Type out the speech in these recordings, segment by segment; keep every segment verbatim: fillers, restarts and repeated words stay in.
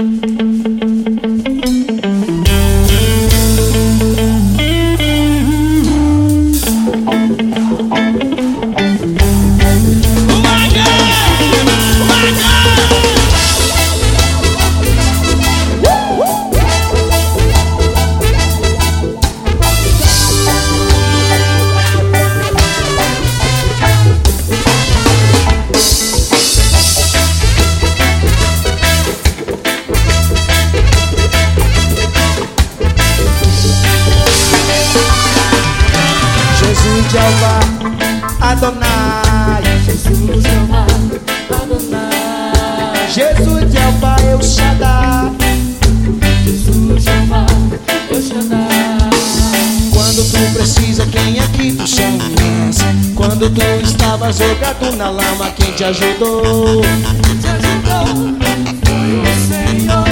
Jeová, Adonai. Jesus, Jeová, Adonai. Jesus, Jeová, El Shaddai. Jesus, Jeová, El Shaddai. Quando tu precisa, quem é que tu chamas? Quando tu estavas jogado na lama, quem te ajudou? Quem te ajudou foi o Senhor.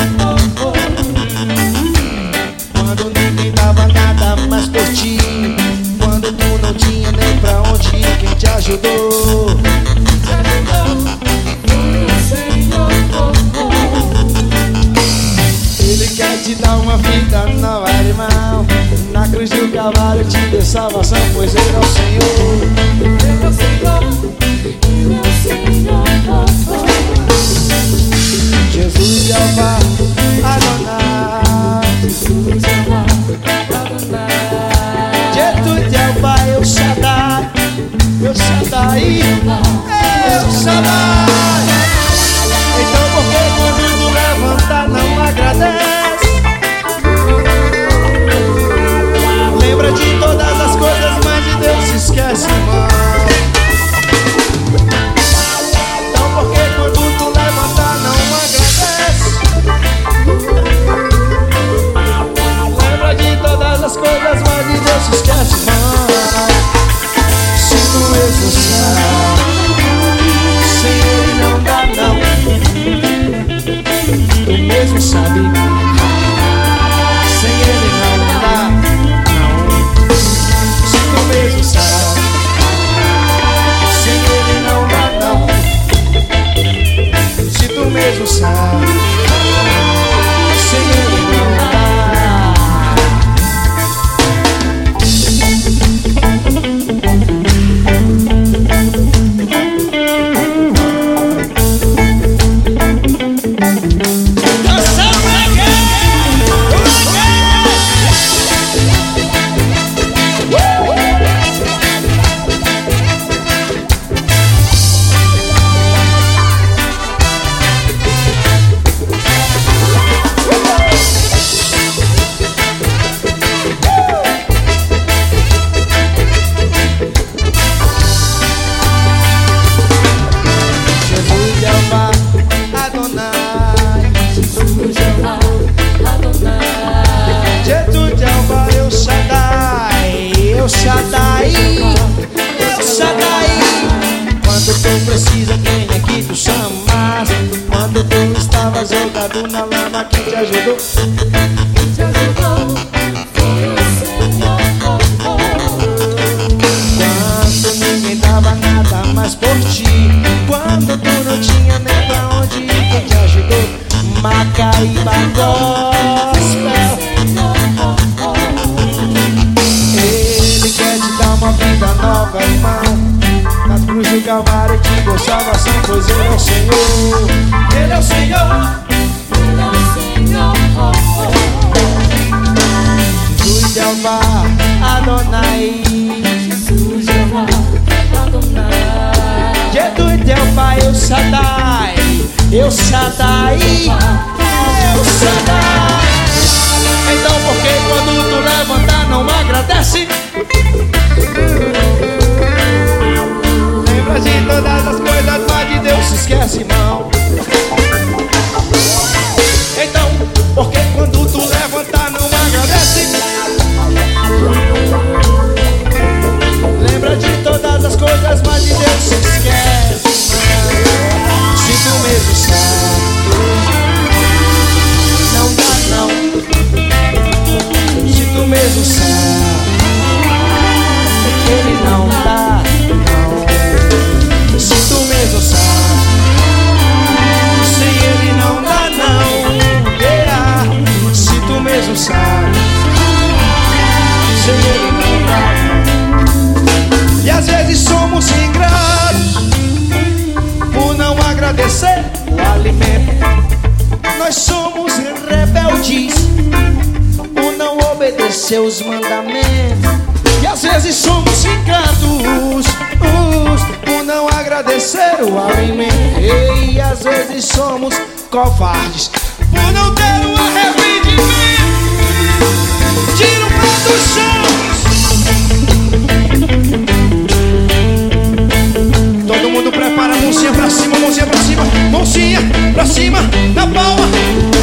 Quando ninguém dava nada mais por ti, quando tu não tinha nem pra onde ir, quem te ajudou? Quem te ajudou foi o Senhor. Ele quer te dar uma vida nova, irmão. Na cruz do Calvário te deu salvação, pois Ele é o Senhor. Ele é o Senhor, Ele é o Senhor. Jesus, Jeová, Adonai. Jesus, Jeová, Adonai. Jesus, Jeová, El Shaddai. El Shaddai, El Shaddai. Então por que quando tu levantar não agradece? Lembra de todas as coisas, mas de Deus se esquece, irmão. Então por que quando tu levantar não agradece? Lembra de todas as coisas, mas de Deus se esquece, irmão. Se tu mesmo sabe, sem Ele não dá não. Tu mesmo sabe, sem Ele não dá não. Se tu mesmo sabe, sem Ele não dá não. Se tu mesmo sabe, sem Ele não dá. Shaddai, El Shaddai. Quando tu precisa, quem é que tu chamas? Quando tu estava jogado na lama, quem te ajudou? Quem te ajudou foi o Senhor. Quando ninguém dava nada mais por ti, quando tu não tinha nem pra onde ir, quem te ajudou? Macaíba Gospel. Uma vida nova, irmão. Na cruz do Calvário te deu salvação, pois Ele é o Senhor. Ele é o Senhor. Ele é o Senhor. Jesus, Jeová, Adonai. Jesus, Jeová, Adonai. Jesus, Jeová, El Shaddai. El Shaddai, El Shaddai. Então por que quando tu levantar não agradece? Lembra de todas as coisas, mas de Deus se esquece, irmão. Então, por que quando tu levantar não agradece? Lembra de todas as coisas, mas de Deus se esquece. Se tu mesmo sabe, não dá não. Se tu mesmo sabe, Ele não dá, não. Se tu mesmo sabe, nós somos rebeldes por não obedecer os mandamentos. E às vezes somos ingratos por não agradecer o alimento. E às vezes somos covardes por não ter um arrependimento. Tira o pé do chão. Todo mundo prepara, mãozinha pra cima, mãozinha pra cima, mãozinha pra cima, na palma.